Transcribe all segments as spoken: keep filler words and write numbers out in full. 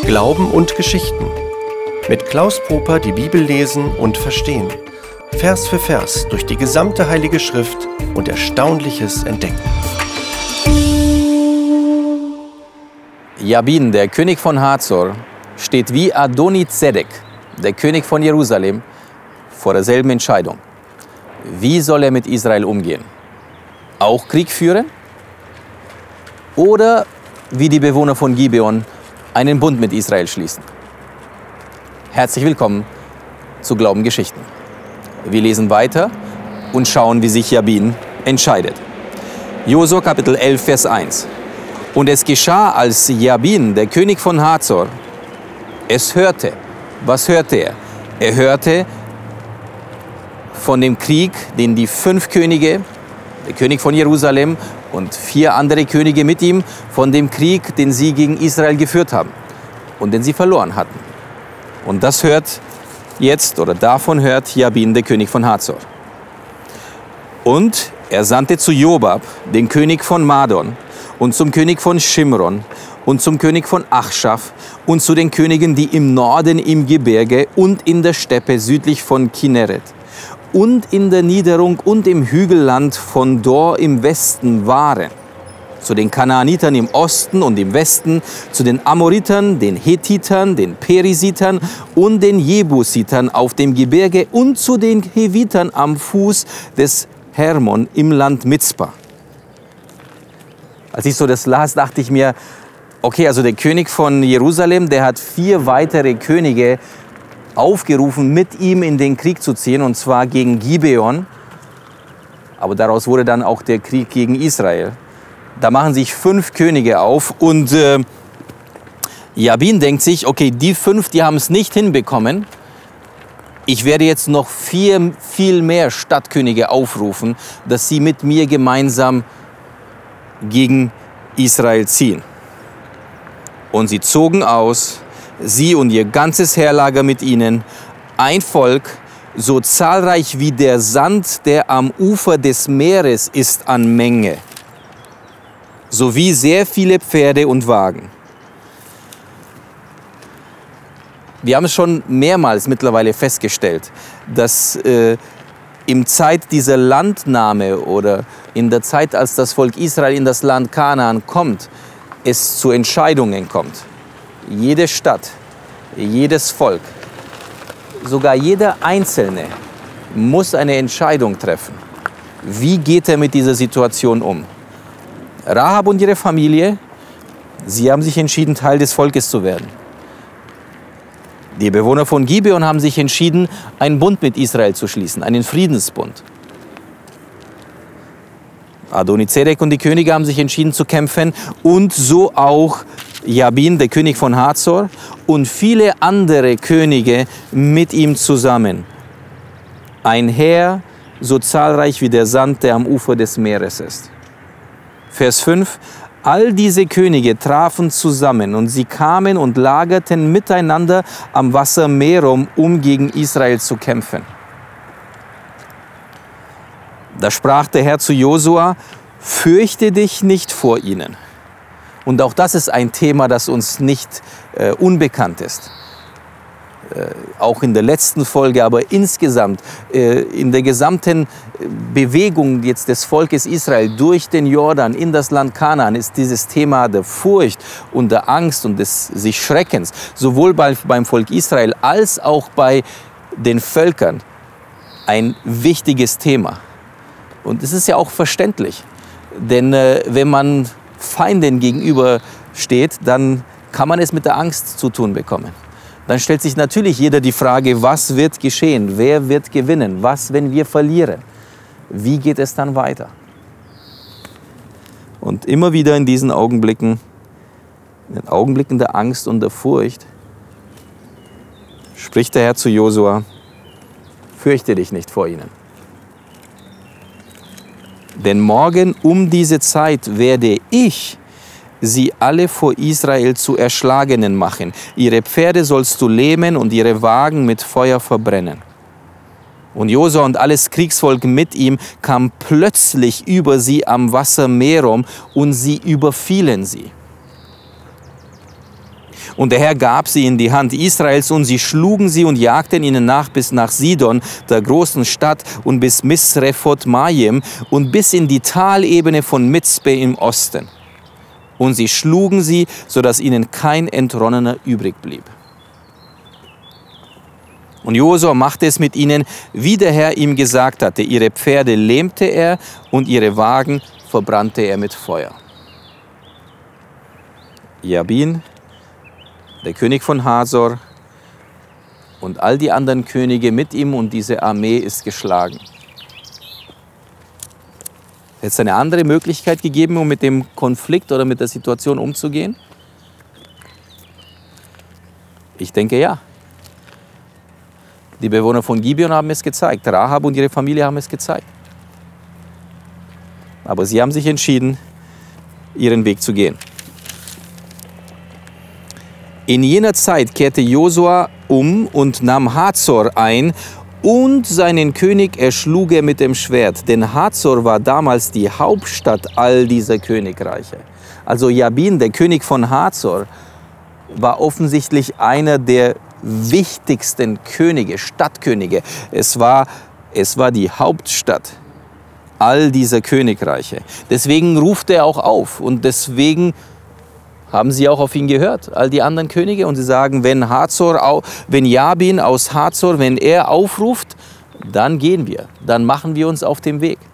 Glauben und Geschichten. Mit Klaus Poper die Bibel lesen und verstehen. Vers für Vers durch die gesamte Heilige Schrift und Erstaunliches entdecken. Jabin, der König von Hazor, steht wie Adoni-Zedek, der König von Jerusalem, vor derselben Entscheidung. Wie soll er mit Israel umgehen? Auch Krieg führen? Oder wie die Bewohner von Gibeon einen Bund mit Israel schließen? Herzlich willkommen zu Glaubengeschichten. Wir lesen weiter und schauen, wie sich Jabin entscheidet. Josua Kapitel elf, Vers eins. Und es geschah, als Jabin, der König von Hazor, es hörte. Was hörte er? Er hörte von dem Krieg, den die fünf Könige, der König von Jerusalem und vier andere Könige mit ihm, von dem Krieg, den sie gegen Israel geführt haben und den sie verloren hatten. Und das hört jetzt, oder davon hört Jabin, der König von Hazor. Und er sandte zu Jobab, den König von Madon, und zum König von Shimron und zum König von Achschaf und zu den Königen, die im Norden im Gebirge und in der Steppe südlich von Kinneret und in der Niederung und im Hügelland von Dor im Westen waren, zu den Kanaanitern im Osten und im Westen, zu den Amoritern, den Hethitern, den Perisitern und den Jebusitern auf dem Gebirge und zu den Hevitern am Fuß des Hermon im Land Mizpa. Als ich so das las, dachte ich mir, okay, also der König von Jerusalem, der hat vier weitere Könige aufgerufen, mit ihm in den Krieg zu ziehen, und zwar gegen Gibeon. Aber daraus wurde dann auch der Krieg gegen Israel. Da machen sich fünf Könige auf und äh, Jabin denkt sich, okay, die fünf, die haben es nicht hinbekommen. Ich werde jetzt noch vier, viel mehr Stadtkönige aufrufen, dass sie mit mir gemeinsam gegen Israel ziehen. Und sie zogen aus, sie und ihr ganzes Heerlager mit ihnen, ein Volk, so zahlreich wie der Sand, der am Ufer des Meeres ist an Menge, sowie sehr viele Pferde und Wagen. Wir haben es schon mehrmals mittlerweile festgestellt, dass äh, im Zeit dieser Landnahme oder in der Zeit, als das Volk Israel in das Land Kanaan kommt, es zu Entscheidungen kommt. Jede Stadt, jedes Volk, sogar jeder Einzelne muss eine Entscheidung treffen. Wie geht er mit dieser Situation um? Rahab und ihre Familie, sie haben sich entschieden, Teil des Volkes zu werden. Die Bewohner von Gibeon haben sich entschieden, einen Bund mit Israel zu schließen, einen Friedensbund. Adoni-Zedek und die Könige haben sich entschieden zu kämpfen und so auch Jabin, der König von Hazor, und viele andere Könige mit ihm zusammen. Ein Heer so zahlreich wie der Sand, der am Ufer des Meeres ist. Vers fünf. All diese Könige trafen zusammen und sie kamen und lagerten miteinander am Wasser Merom, um gegen Israel zu kämpfen. Da sprach der Herr zu Josua: Fürchte dich nicht vor ihnen. Und auch das ist ein Thema, das uns nicht äh, unbekannt ist. Äh, auch in der letzten Folge, aber insgesamt äh, in der gesamten Bewegung jetzt des Volkes Israel durch den Jordan in das Land Kanaan ist dieses Thema der Furcht und der Angst und des sich Schreckens sowohl bei, beim Volk Israel als auch bei den Völkern ein wichtiges Thema. Und es ist ja auch verständlich, denn äh, wenn man Feinden gegenübersteht, dann kann man es mit der Angst zu tun bekommen. Dann stellt sich natürlich jeder die Frage, was wird geschehen? Wer wird gewinnen? Was, wenn wir verlieren? Wie geht es dann weiter? Und immer wieder in diesen Augenblicken, in den Augenblicken der Angst und der Furcht, spricht der Herr zu Josua: Fürchte dich nicht vor ihnen. Denn morgen um diese Zeit werde ich sie alle vor Israel zu Erschlagenen machen. Ihre Pferde sollst du lähmen und ihre Wagen mit Feuer verbrennen. Und Josua und alles Kriegsvolk mit ihm kam plötzlich über sie am Wasser Merom und sie überfielen sie. Und der Herr gab sie in die Hand Israels, und sie schlugen sie und jagten ihnen nach bis nach Sidon, der großen Stadt, und bis Misrephot Maim und bis in die Talebene von Mizpe im Osten. Und sie schlugen sie, sodass ihnen kein Entronnener übrig blieb. Und Josua machte es mit ihnen, wie der Herr ihm gesagt hatte. Ihre Pferde lähmte er und ihre Wagen verbrannte er mit Feuer. Jabin, der König von Hazor, und all die anderen Könige mit ihm und diese Armee ist geschlagen. Hätte es eine andere Möglichkeit gegeben, um mit dem Konflikt oder mit der Situation umzugehen? Ich denke ja. Die Bewohner von Gibeon haben es gezeigt. Rahab und ihre Familie haben es gezeigt. Aber sie haben sich entschieden, ihren Weg zu gehen. In jener Zeit kehrte Josua um und nahm Hazor ein, und seinen König erschlug er mit dem Schwert. Denn Hazor war damals die Hauptstadt all dieser Königreiche. Also Jabin, der König von Hazor, war offensichtlich einer der wichtigsten Könige, Stadtkönige. Es war, es war die Hauptstadt all dieser Königreiche. Deswegen ruft er auch auf, und deswegen haben sie auch auf ihn gehört, all die anderen Könige. Und sie sagen, wenn Hazor, wenn Jabin aus Hazor, wenn er aufruft, dann gehen wir, dann machen wir uns auf den Weg.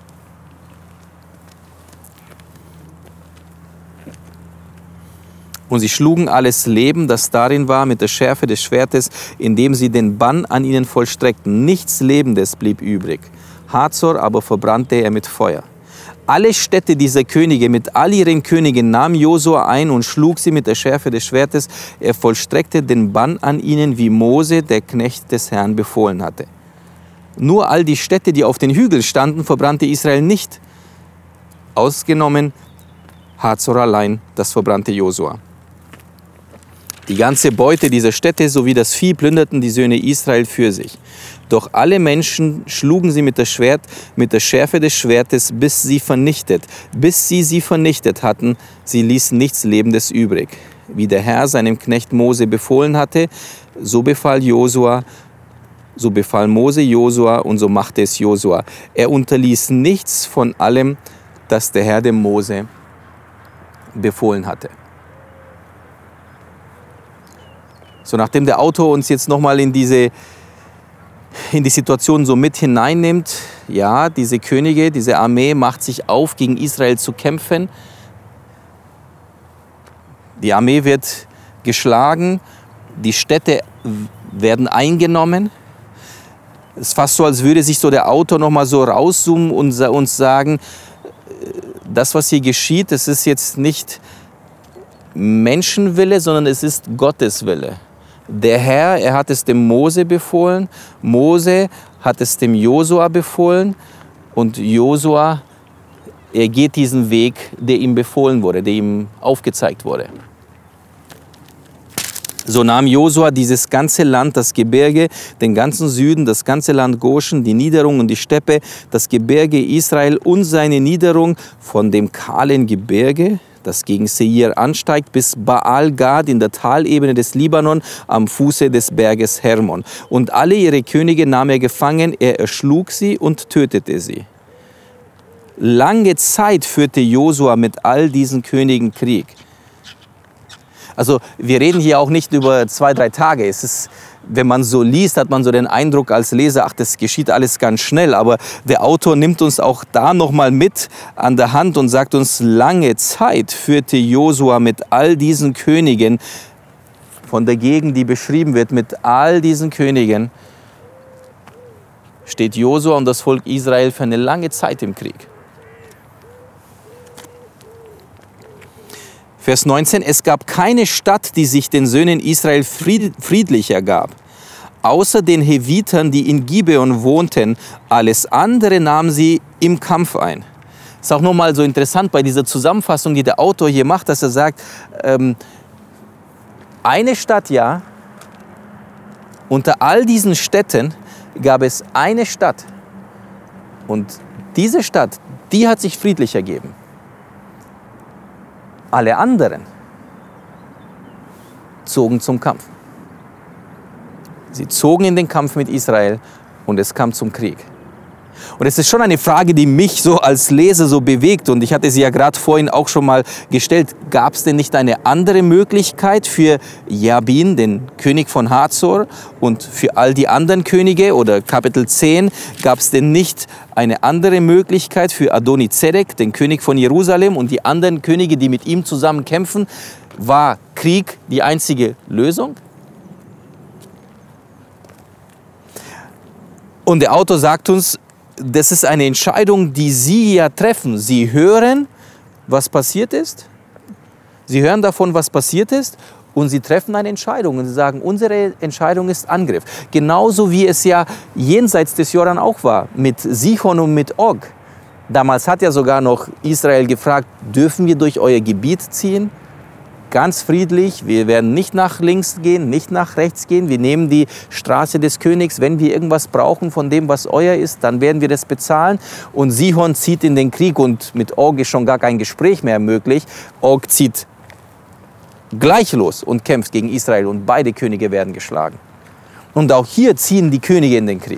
Und sie schlugen alles Leben, das darin war, mit der Schärfe des Schwertes, indem sie den Bann an ihnen vollstreckten. Nichts Lebendes blieb übrig. Hazor aber verbrannte er mit Feuer. Alle Städte dieser Könige mit all ihren Königen nahm Josua ein und schlug sie mit der Schärfe des Schwertes. Er vollstreckte den Bann an ihnen, wie Mose, der Knecht des Herrn, befohlen hatte. Nur all die Städte, die auf den Hügeln standen, verbrannte Israel nicht. Ausgenommen Hazor allein, das verbrannte Josua. Die ganze Beute dieser Städte sowie das Vieh plünderten die Söhne Israel für sich. Doch alle Menschen schlugen sie mit, der Schwert, mit der Schärfe des Schwertes, bis sie vernichtet. Bis sie sie vernichtet hatten, sie ließen nichts Lebendes übrig. Wie der Herr seinem Knecht Mose befohlen hatte, so befahl Josua, so befahl Mose Josua, und so machte es Josua. Er unterließ nichts von allem, das der Herr dem Mose befohlen hatte. So, nachdem der Autor uns jetzt nochmal in diese in die Situation so mit hineinnimmt, ja, diese Könige, diese Armee macht sich auf, gegen Israel zu kämpfen. Die Armee wird geschlagen, die Städte werden eingenommen. Es ist fast so, als würde sich so der Autor nochmal so rauszoomen und uns sagen, das, was hier geschieht, das ist jetzt nicht Menschenwille, sondern es ist Gottes Wille. Der Herr, er hat es dem Mose befohlen, Mose hat es dem Josua befohlen, und Josua, er geht diesen Weg, der ihm befohlen wurde, der ihm aufgezeigt wurde. So nahm Josua dieses ganze Land, das Gebirge, den ganzen Süden, das ganze Land Goshen, die Niederung und die Steppe, das Gebirge Israel und seine Niederung von dem kahlen Gebirge, das gegen Seir ansteigt, bis Baal-Gad in der Talebene des Libanon am Fuße des Berges Hermon. Und alle ihre Könige nahm er gefangen, er erschlug sie und tötete sie. Lange Zeit führte Josua mit all diesen Königen Krieg. Also wir reden hier auch nicht über zwei, drei Tage. Es ist, wenn man so liest, hat man so den Eindruck als Leser, ach, das geschieht alles ganz schnell. Aber der Autor nimmt uns auch da nochmal mit an der Hand und sagt uns, lange Zeit führte Josua mit all diesen Königen von der Gegend, die beschrieben wird, mit all diesen Königen, steht Josua und das Volk Israel für eine lange Zeit im Krieg. Vers neunzehn, es gab keine Stadt, die sich den Söhnen Israel friedlich ergab, außer den Hevitern, die in Gibeon wohnten. Alles andere nahmen sie im Kampf ein. Das ist auch nochmal so interessant bei dieser Zusammenfassung, die der Autor hier macht, dass er sagt, ähm, eine Stadt, ja, unter all diesen Städten gab es eine Stadt. Und diese Stadt, die hat sich friedlich ergeben. Alle anderen, zogen zum Kampf. Sie zogen in den Kampf mit Israel und es kam zum Krieg. Und es ist schon eine Frage, die mich so als Leser so bewegt. Und ich hatte sie ja gerade vorhin auch schon mal gestellt. Gab es denn nicht eine andere Möglichkeit für Jabin, den König von Hazor, und für all die anderen Könige? Oder Kapitel zehn, gab es denn nicht eine andere Möglichkeit für Adoni-Zedek, den König von Jerusalem, und die anderen Könige, die mit ihm zusammen kämpfen? War Krieg die einzige Lösung? Und der Autor sagt uns, das ist eine Entscheidung, die Sie ja treffen. Sie hören, was passiert ist. Sie hören davon, was passiert ist, und Sie treffen eine Entscheidung. Und Sie sagen, unsere Entscheidung ist Angriff. Genauso wie es ja jenseits des Jordan auch war, mit Sichon und mit Og. Damals hat ja sogar noch Israel gefragt, dürfen wir durch euer Gebiet ziehen? Ganz friedlich, wir werden nicht nach links gehen, nicht nach rechts gehen. Wir nehmen die Straße des Königs. Wenn wir irgendwas brauchen von dem, was euer ist, dann werden wir das bezahlen. Und Sihon zieht in den Krieg, und mit Og ist schon gar kein Gespräch mehr möglich. Og zieht gleich los und kämpft gegen Israel, und beide Könige werden geschlagen. Und auch hier ziehen die Könige in den Krieg.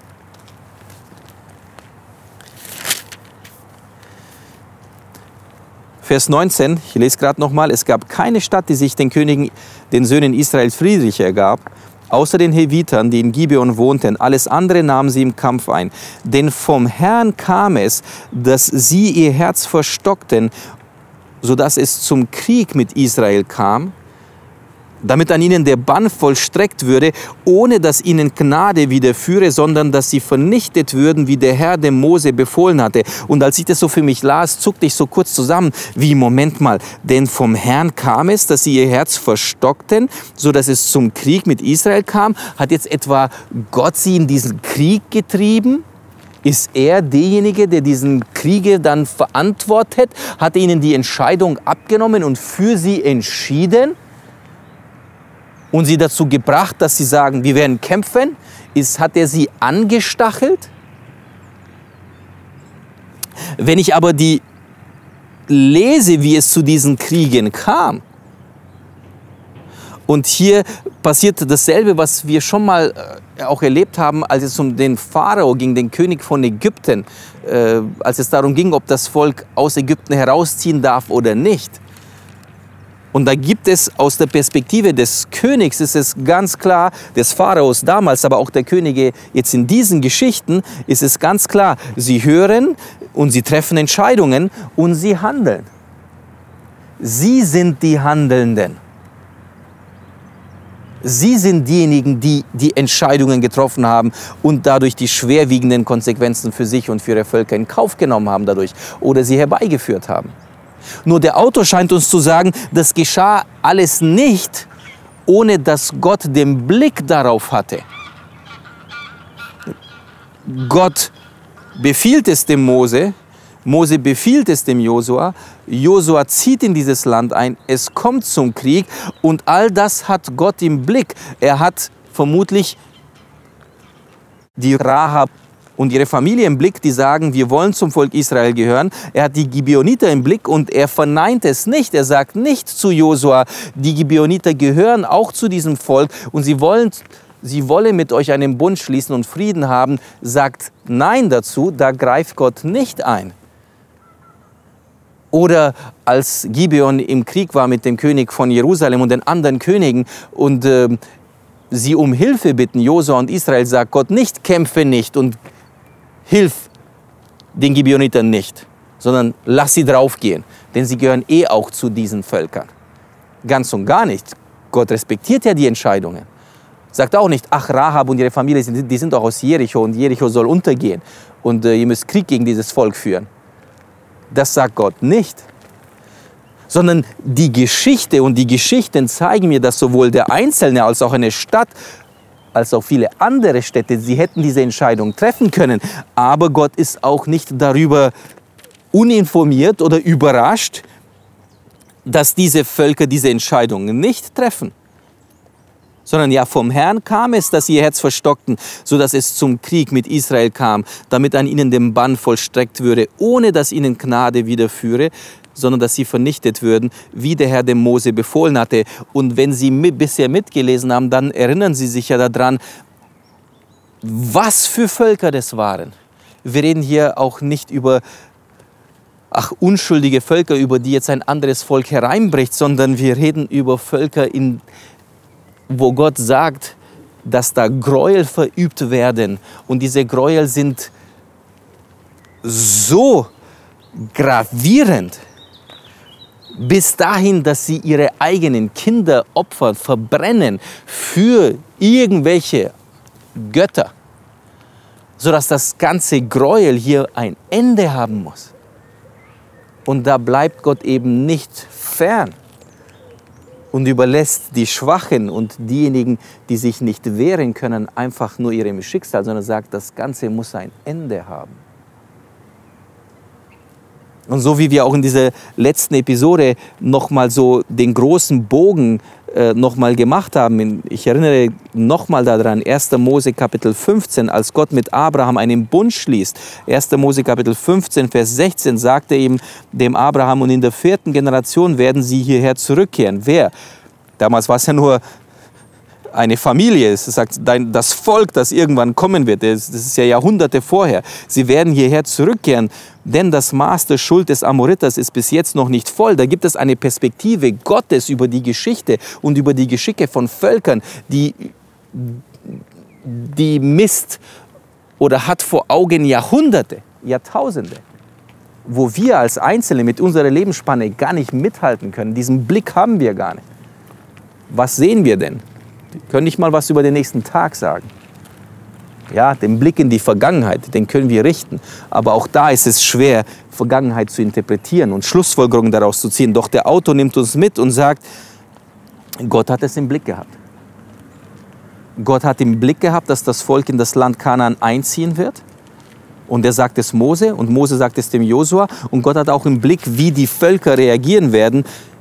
Vers neunzehn, ich lese gerade nochmal, es gab keine Stadt, die sich den Königen, den Söhnen Israels friedlich ergab, außer den Hevitern, die in Gibeon wohnten. Alles andere nahmen sie im Kampf ein. Denn vom Herrn kam es, dass sie ihr Herz verstockten, sodass es zum Krieg mit Israel kam, damit an ihnen der Bann vollstreckt würde, ohne dass ihnen Gnade widerführe, sondern dass sie vernichtet würden, wie der Herr dem Mose befohlen hatte. Und als ich das so für mich las, zuckte ich so kurz zusammen, wie, Moment mal, denn vom Herrn kam es, dass sie ihr Herz verstockten, so dass es zum Krieg mit Israel kam. Hat jetzt etwa Gott sie in diesen Krieg getrieben? Ist er derjenige, der diesen Kriege dann verantwortet? Hat er ihnen die Entscheidung abgenommen und für sie entschieden? Und sie dazu gebracht, dass sie sagen, wir werden kämpfen? Ist, hat er sie angestachelt? Wenn ich aber die lese, wie es zu diesen Kriegen kam, und hier passiert dasselbe, was wir schon mal auch erlebt haben, als es um den Pharao ging, den König von Ägypten, äh, als es darum ging, ob das Volk aus Ägypten herausziehen darf oder nicht. Und da gibt es aus der Perspektive des Königs, ist es ganz klar, des Pharaos damals, aber auch der Könige jetzt in diesen Geschichten, ist es ganz klar, sie hören und sie treffen Entscheidungen und sie handeln. Sie sind die Handelnden. Sie sind diejenigen, die die Entscheidungen getroffen haben und dadurch die schwerwiegenden Konsequenzen für sich und für ihre Völker in Kauf genommen haben dadurch oder sie herbeigeführt haben. Nur der Autor scheint uns zu sagen, das geschah alles nicht, ohne dass Gott den Blick darauf hatte. Gott befiehlt es dem Mose, Mose befiehlt es dem Josua, Josua zieht in dieses Land ein, es kommt zum Krieg und all das hat Gott im Blick. Er hat vermutlich die Rahab und ihre Familie im Blick, die sagen, wir wollen zum Volk Israel gehören. Er hat die Gibeoniter im Blick und er verneint es nicht. Er sagt nicht zu Josua, die Gibeoniter gehören auch zu diesem Volk und sie wollen, sie wollen mit euch einen Bund schließen und Frieden haben. Sagt Nein dazu, da greift Gott nicht ein. Oder als Gibeon im Krieg war mit dem König von Jerusalem und den anderen Königen und äh, sie um Hilfe bitten, Josua und Israel, sagt Gott nicht, kämpfe nicht und hilf den Gibeonitern nicht, sondern lass sie draufgehen, denn sie gehören eh auch zu diesen Völkern. Ganz und gar nicht. Gott respektiert ja die Entscheidungen. Sagt auch nicht, ach, Rahab und ihre Familie, die sind doch aus Jericho und Jericho soll untergehen und äh, ihr müsst Krieg gegen dieses Volk führen. Das sagt Gott nicht. Sondern die Geschichte und die Geschichten zeigen mir, dass sowohl der Einzelne als auch eine Stadt als auch viele andere Städte, sie hätten diese Entscheidung treffen können. Aber Gott ist auch nicht darüber uninformiert oder überrascht, dass diese Völker diese Entscheidungen nicht treffen. sondern ja, vom Herrn kam es, dass sie ihr Herz verstockten, sodass es zum Krieg mit Israel kam, damit an ihnen der Bann vollstreckt würde, ohne dass ihnen Gnade widerführe, sondern dass sie vernichtet würden, wie der Herr dem Mose befohlen hatte. Und wenn Sie mit, bisher mitgelesen haben, dann erinnern Sie sich ja daran, was für Völker das waren. Wir reden hier auch nicht über ach, unschuldige Völker, über die jetzt ein anderes Volk hereinbricht, sondern wir reden über Völker, in, wo Gott sagt, dass da Gräuel verübt werden. Und diese Gräuel sind so gravierend, bis dahin, dass sie ihre eigenen Kinder opfern, verbrennen für irgendwelche Götter, sodass das ganze Gräuel hier ein Ende haben muss. Und da bleibt Gott eben nicht fern und überlässt die Schwachen und diejenigen, die sich nicht wehren können, einfach nur ihrem Schicksal, sondern sagt, das Ganze muss ein Ende haben. Und so wie wir auch in dieser letzten Episode nochmal so den großen Bogen äh, nochmal gemacht haben, ich erinnere nochmal daran, erster Mose Kapitel fünfzehn, als Gott mit Abraham einen Bund schließt, erster Mose Kapitel fünfzehn, Vers sechzehn, sagt er ihm, dem Abraham, und in der vierten Generation werden sie hierher zurückkehren. Wer? Damals war es ja nur eine Familie, es sagt das Volk, das irgendwann kommen wird, das ist ja Jahrhunderte vorher. Sie werden hierher zurückkehren, denn das Maß der Schuld des Amoriters ist bis jetzt noch nicht voll. Da gibt es eine Perspektive Gottes über die Geschichte und über die Geschicke von Völkern, die, die misst oder hat vor Augen Jahrhunderte, Jahrtausende, wo wir als Einzelne mit unserer Lebensspanne gar nicht mithalten können. Diesen Blick haben wir gar nicht. Was sehen wir denn? Wir können nicht mal was über den nächsten Tag sagen. Ja, den Blick in die Vergangenheit, den können wir richten. Aber auch da ist es schwer, Vergangenheit zu interpretieren und Schlussfolgerungen daraus zu ziehen. Doch der Autor nimmt uns mit und sagt, Gott hat es im Blick gehabt. Gott hat im Blick gehabt, dass das Volk in das Land Kanaan einziehen wird. Und er sagt es Mose und Mose sagt es dem Josua. Und Gott hat auch im Blick, wie die Völker reagieren werden.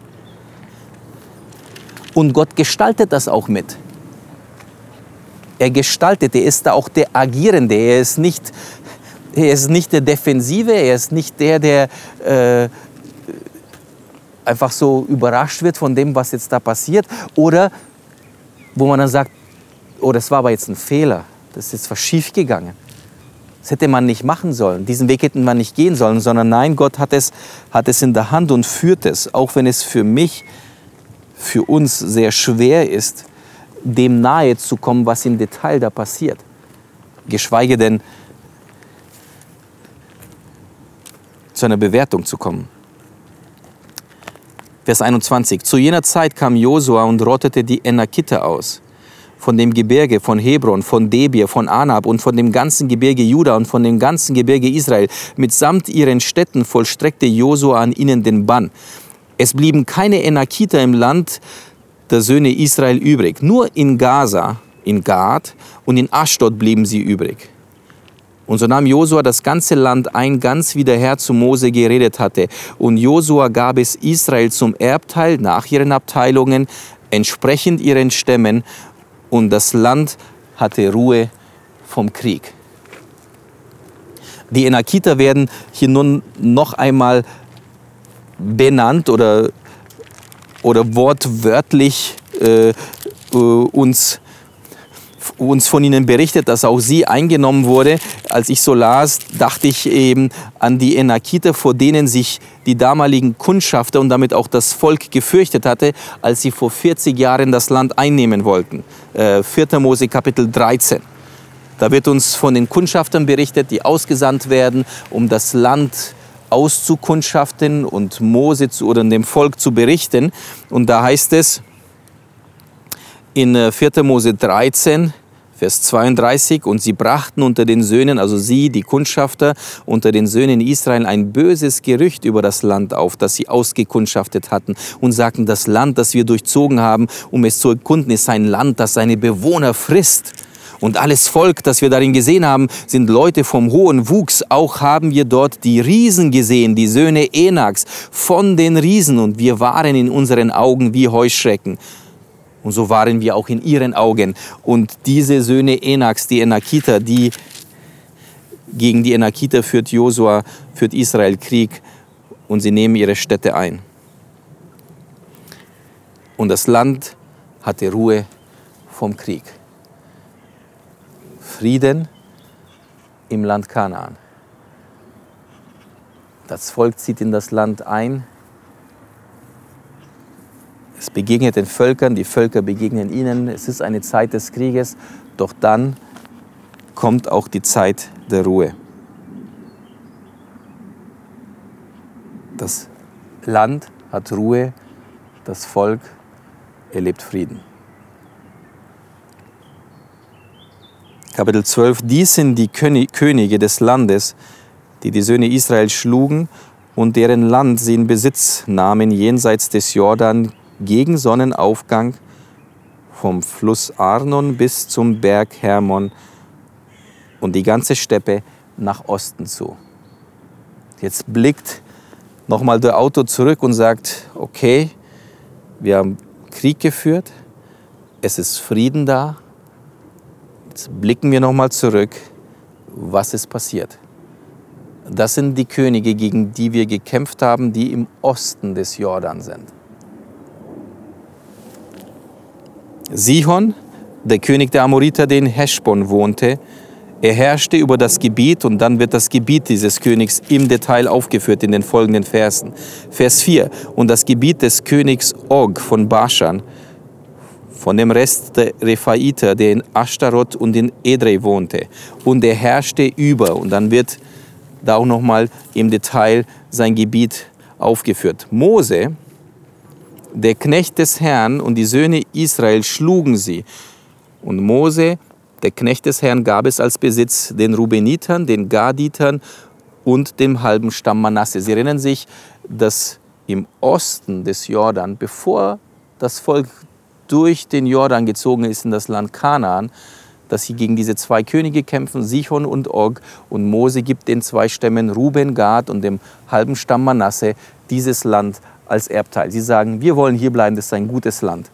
Und Gott gestaltet das auch mit. Er gestaltet, er ist da auch der Agierende. Er ist nicht, er ist nicht der Defensive, er ist nicht der, der äh, einfach so überrascht wird von dem, was jetzt da passiert. Oder wo man dann sagt, oh, das war aber jetzt ein Fehler, das ist jetzt was schief gegangen. Das hätte man nicht machen sollen, diesen Weg hätte man nicht gehen sollen, sondern nein, Gott hat es, hat es in der Hand und führt es, auch wenn es für mich, für uns sehr schwer ist, dem nahe zu kommen, was im Detail da passiert. Geschweige denn zu einer Bewertung zu kommen. Vers einundzwanzig. Zu jener Zeit kam Josua und rottete die Enakiter aus. Von dem Gebirge, von Hebron, von Debir, von Anab und von dem ganzen Gebirge Juda und von dem ganzen Gebirge Israel. Mitsamt ihren Städten vollstreckte Josua an ihnen den Bann. Es blieben keine Enakiter im Land der Söhne Israel übrig. Nur in Gaza, in Gad und in Aschdod blieben sie übrig. Und so nahm Josua das ganze Land ein, ganz wie der Herr zu Mose geredet hatte. Und Josua gab es Israel zum Erbteil nach ihren Abteilungen, entsprechend ihren Stämmen. Und das Land hatte Ruhe vom Krieg. Die Enakiter werden hier nun noch einmal benannt oder, oder wortwörtlich äh, äh, uns, uns von ihnen berichtet, dass auch sie eingenommen wurde. Als ich so las, dachte ich eben an die Enakiter, vor denen sich die damaligen Kundschafter und damit auch das Volk gefürchtet hatte, als sie vor vierzig Jahren das Land einnehmen wollten. Äh, vierter Mose Kapitel dreizehn. Da wird uns von den Kundschaftern berichtet, die ausgesandt werden, um das Land auszukundschaften und Mose zu, oder dem Volk zu berichten. Und da heißt es in vierter Mose dreizehn, Vers zweiunddreißig, und sie brachten unter den Söhnen, also sie, die Kundschafter, unter den Söhnen Israel ein böses Gerücht über das Land auf, das sie ausgekundschaftet hatten, und sagten, das Land, das wir durchzogen haben, um es zu erkunden, ist ein Land, das seine Bewohner frisst. Und alles Volk, das wir darin gesehen haben, sind Leute vom hohen Wuchs. Auch haben wir dort die Riesen gesehen, die Söhne Enaks, von den Riesen. Und wir waren in unseren Augen wie Heuschrecken. Und so waren wir auch in ihren Augen. Und diese Söhne Enaks, die Enakiter, die gegen die Enakiter führt Josua, führt Israel Krieg und sie nehmen ihre Städte ein. Und das Land hatte Ruhe vom Krieg. Frieden im Land Kanaan. Das Volk zieht in das Land ein. Es begegnet den Völkern, die Völker begegnen ihnen. Es ist eine Zeit des Krieges, doch dann kommt auch die Zeit der Ruhe. Das Land hat Ruhe, das Volk erlebt Frieden. Kapitel zwölf. Dies sind die Könige des Landes, die die Söhne Israel schlugen und deren Land sie in Besitz nahmen jenseits des Jordan gegen Sonnenaufgang vom Fluss Arnon bis zum Berg Hermon und die ganze Steppe nach Osten zu. Jetzt blickt nochmal der Autor zurück und sagt, okay, wir haben Krieg geführt, es ist Frieden da. Jetzt blicken wir nochmal zurück, was ist passiert. Das sind die Könige, gegen die wir gekämpft haben, die im Osten des Jordan sind. Sihon, der König der Amoriter, der in Heschbon wohnte, er herrschte über das Gebiet und dann wird das Gebiet dieses Königs im Detail aufgeführt in den folgenden Versen. Vers vier. Und das Gebiet des Königs Og von Baschan, von dem Rest der Rephaiter, der in Ashtaroth und in Edrei wohnte. Und er herrschte über, und dann wird da auch nochmal im Detail sein Gebiet aufgeführt. Mose, der Knecht des Herrn, und die Söhne Israel schlugen sie. Und Mose, der Knecht des Herrn, gab es als Besitz den Rubenitern, den Gaditern und dem halben Stamm Manasse. Sie erinnern sich, dass im Osten des Jordan, bevor das Volk durch den Jordan gezogen ist in das Land Kanaan, dass sie gegen diese zwei Könige kämpfen, Sihon und Og. Und Mose gibt den zwei Stämmen Ruben, Gad und dem halben Stamm Manasse dieses Land als Erbteil. Sie sagen, wir wollen hier bleiben, das ist ein gutes Land.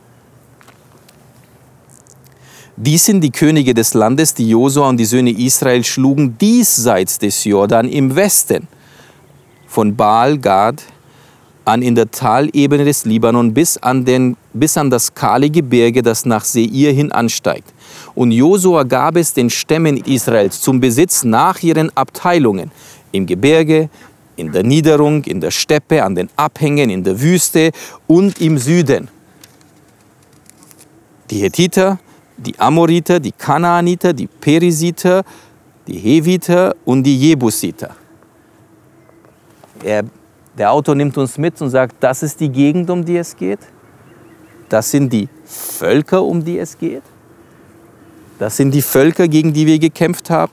Dies sind die Könige des Landes, die Josua und die Söhne Israel schlugen diesseits des Jordan im Westen, von Baal Gad an in der Talebene des Libanon bis an, den, bis an das kahle Gebirge, das nach Seir hin ansteigt. Und Josua gab es den Stämmen Israels zum Besitz nach ihren Abteilungen, im Gebirge, in der Niederung, in der Steppe, an den Abhängen, in der Wüste und im Süden. Die Hethiter, die Amoriter, die Kanaaniter, die Perisiter, die Heviter und die Jebusiter. Er, der Autor nimmt uns mit und sagt, das ist die Gegend, um die es geht. Das sind die Völker, um die es geht. Das sind die Völker, gegen die wir gekämpft haben.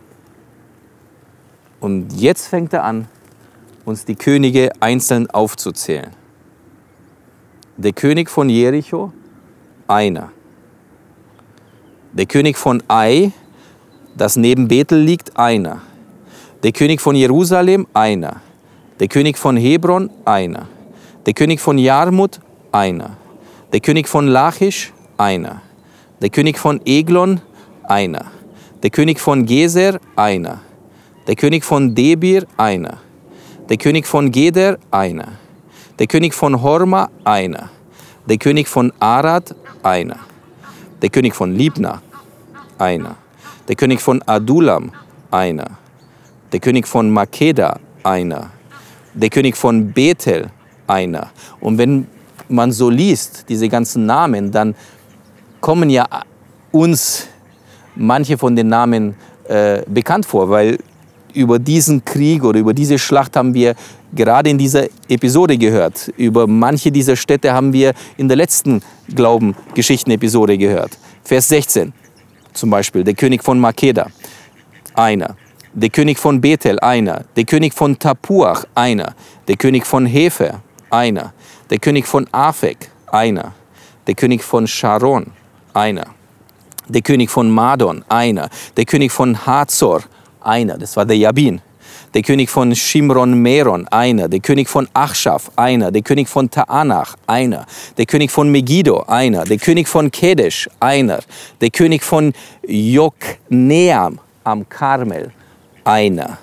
Und jetzt fängt er an, uns die Könige einzeln aufzuzählen. Der König von Jericho, einer. Der König von Ai, das neben Bethel liegt, einer. Der König von Jerusalem, einer. Der König von Hebron, einer. Der König von Jarmut, einer. Der König von Lachisch, einer. Der König von Eglon, einer. Der König von Geser, einer. Der König von Debir, einer. Der König von Geder, einer. Der König von Horma, einer. Der König von Arad, einer. Der König von Libna, einer. Der König von Adulam, einer. Der König von Makeda, einer. Der König von Bethel, einer. Und wenn man so liest, diese ganzen Namen, dann kommen ja uns manche von den Namen äh, bekannt vor, weil über diesen Krieg oder über diese Schlacht haben wir gerade in dieser Episode gehört. Über manche dieser Städte haben wir in der letzten Glauben-Geschichten-Episode gehört. Vers sechzehn zum Beispiel, der König von Makeda, einer. Der König von Bethel, einer. Der König von Tapuach, einer. Der König von Hefer, einer. Der König von Afek, einer. Der König von Sharon, einer. Der König von Madon, einer. Der König von Hazor, einer. Das war der Jabin. Der König von Shimron-Meron, einer. Der König von Achschaf, einer. Der König von Taanach, einer. Der König von Megiddo, einer. Der König von Kedesh, einer. Der König von Jokneam am Karmel, einer.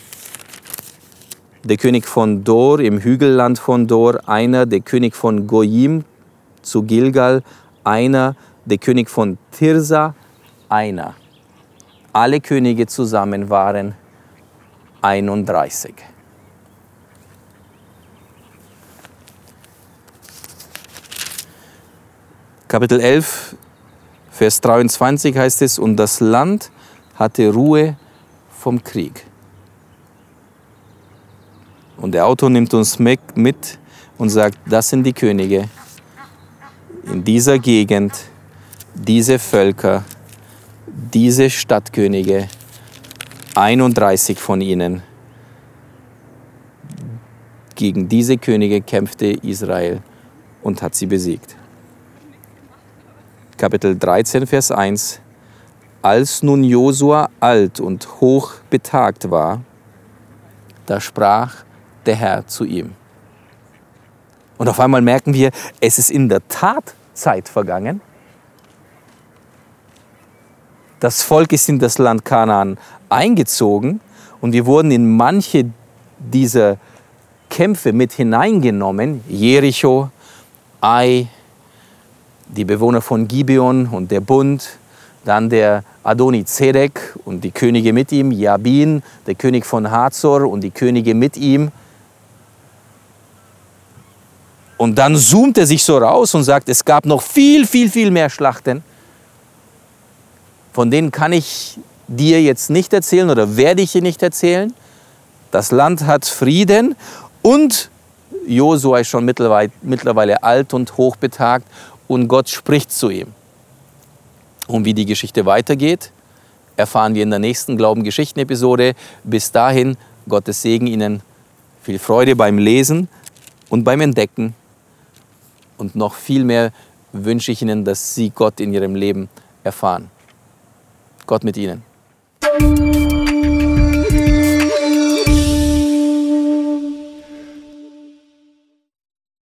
Der König von Dor im Hügelland von Dor, einer. Der König von Goyim zu Gilgal, einer. Der König von Tirsa, einer. Alle Könige zusammen waren einunddreißig. Kapitel elf, Vers dreiundzwanzig heißt es, und das Land hatte Ruhe vom Krieg. Und der Autor nimmt uns mit und sagt, das sind die Könige in dieser Gegend, diese Völker, diese Stadtkönige, einunddreißig von ihnen. Gegen diese Könige kämpfte Israel und hat sie besiegt. Kapitel dreizehn, Vers eins. Als nun Josua alt und hoch betagt war, da sprach der Herr zu ihm. Und auf einmal merken wir, es ist in der Tat Zeit vergangen. Das Volk ist in das Land Kanaan eingezogen und wir wurden in manche dieser Kämpfe mit hineingenommen. Jericho, Ai, die Bewohner von Gibeon und der Bund, dann der Adoni-Zedek und die Könige mit ihm, Jabin, der König von Hazor und die Könige mit ihm. Und dann zoomt er sich so raus und sagt, es gab noch viel, viel, viel mehr Schlachten. Von denen kann ich dir jetzt nicht erzählen oder werde ich dir nicht erzählen. Das Land hat Frieden und Josua ist schon mittlerweile, mittlerweile alt und hochbetagt und Gott spricht zu ihm. Und wie die Geschichte weitergeht, erfahren wir in der nächsten Glauben-Geschichten-Episode. Bis dahin, Gottes Segen Ihnen, viel Freude beim Lesen und beim Entdecken. Und noch viel mehr wünsche ich Ihnen, dass Sie Gott in Ihrem Leben erfahren. Gott mit Ihnen.